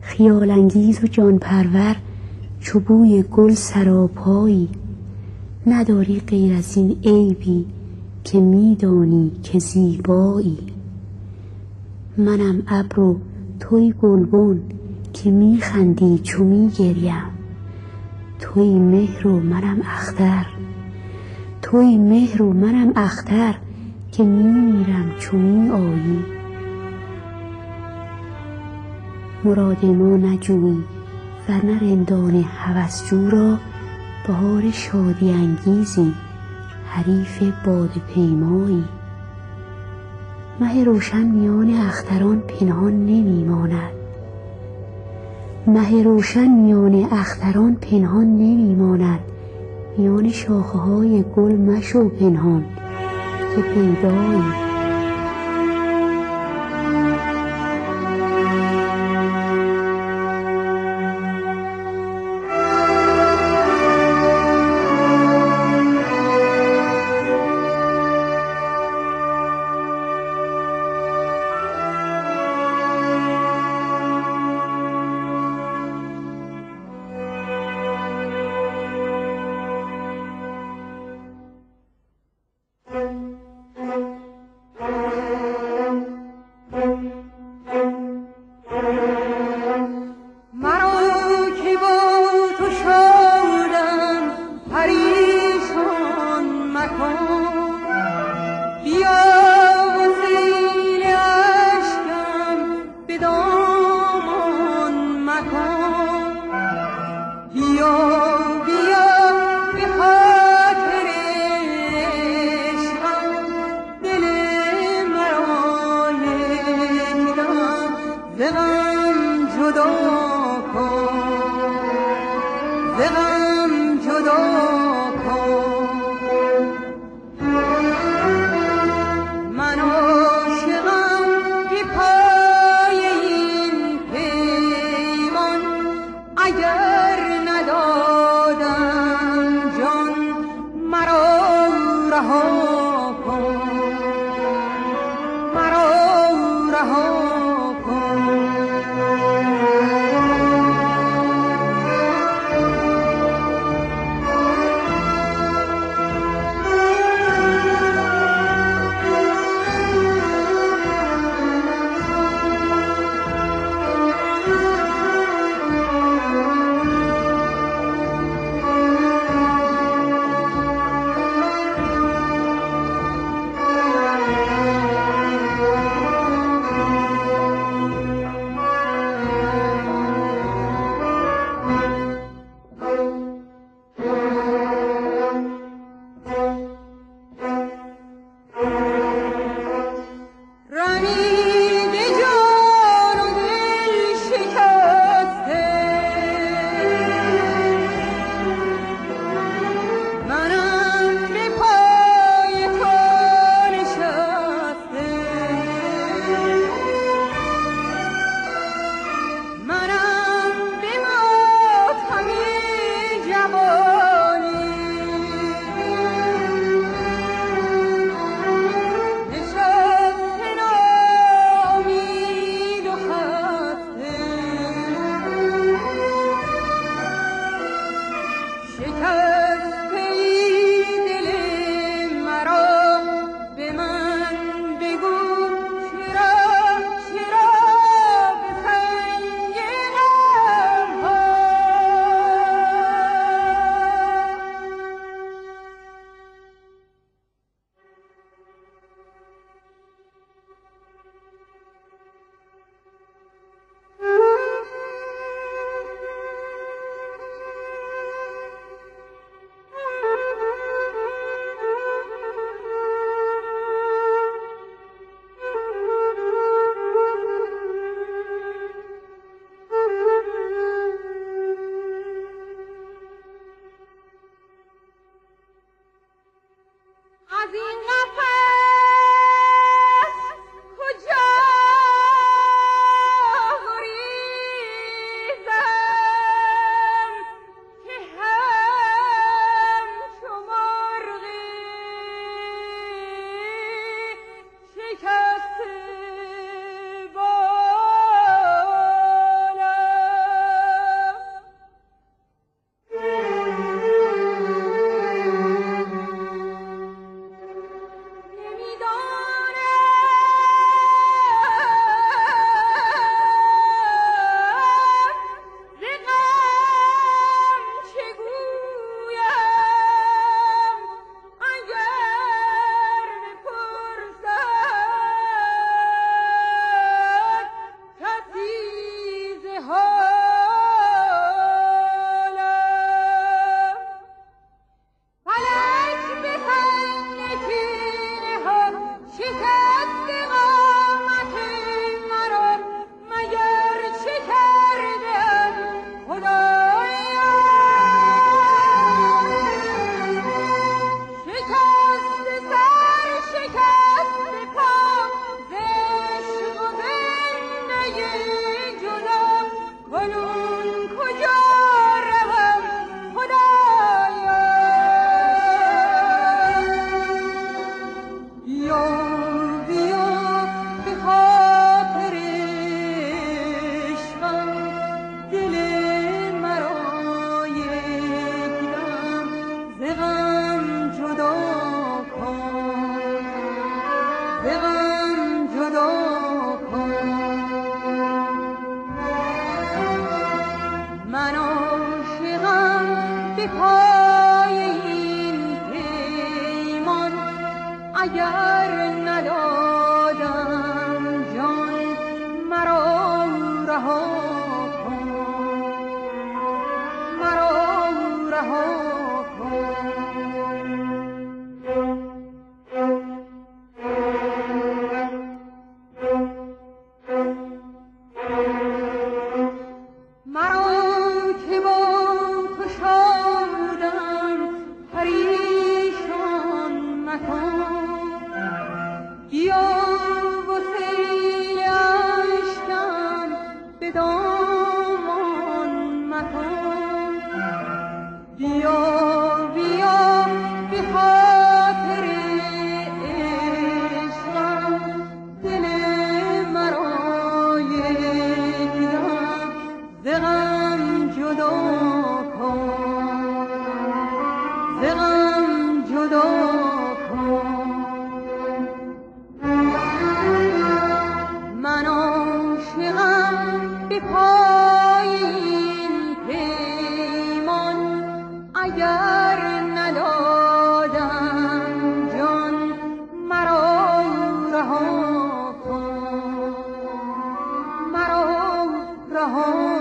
خیال انگیز و جان پرور چو بوی گل سراپایی. نداری غیر از این عیبی که میدانی که زیبایی. منم ابر و توی گلبن که میخندی چو میگریم. توی مهر و منم اختر، توی مهر و منم اختر که میمیرم چو میآیی. مراد ما نجویی ورنه رندان هوسجو را بهار شادی انگیزی حریف باده پیمایی. مه روشن میان اختران پنهان نمیماند، مه روشن میان اختران پنهان نمیماند. میان شاخه های گل مشو پنهان که پیدایی. دامان مکن. بیا بیا به خاطر عشقم دل مرا یک دم ز غم جدا کن، ز غم جدا کن. من عاشقم به پای این پیمان، اگر ندادم جان مرا رها کن، مرا رها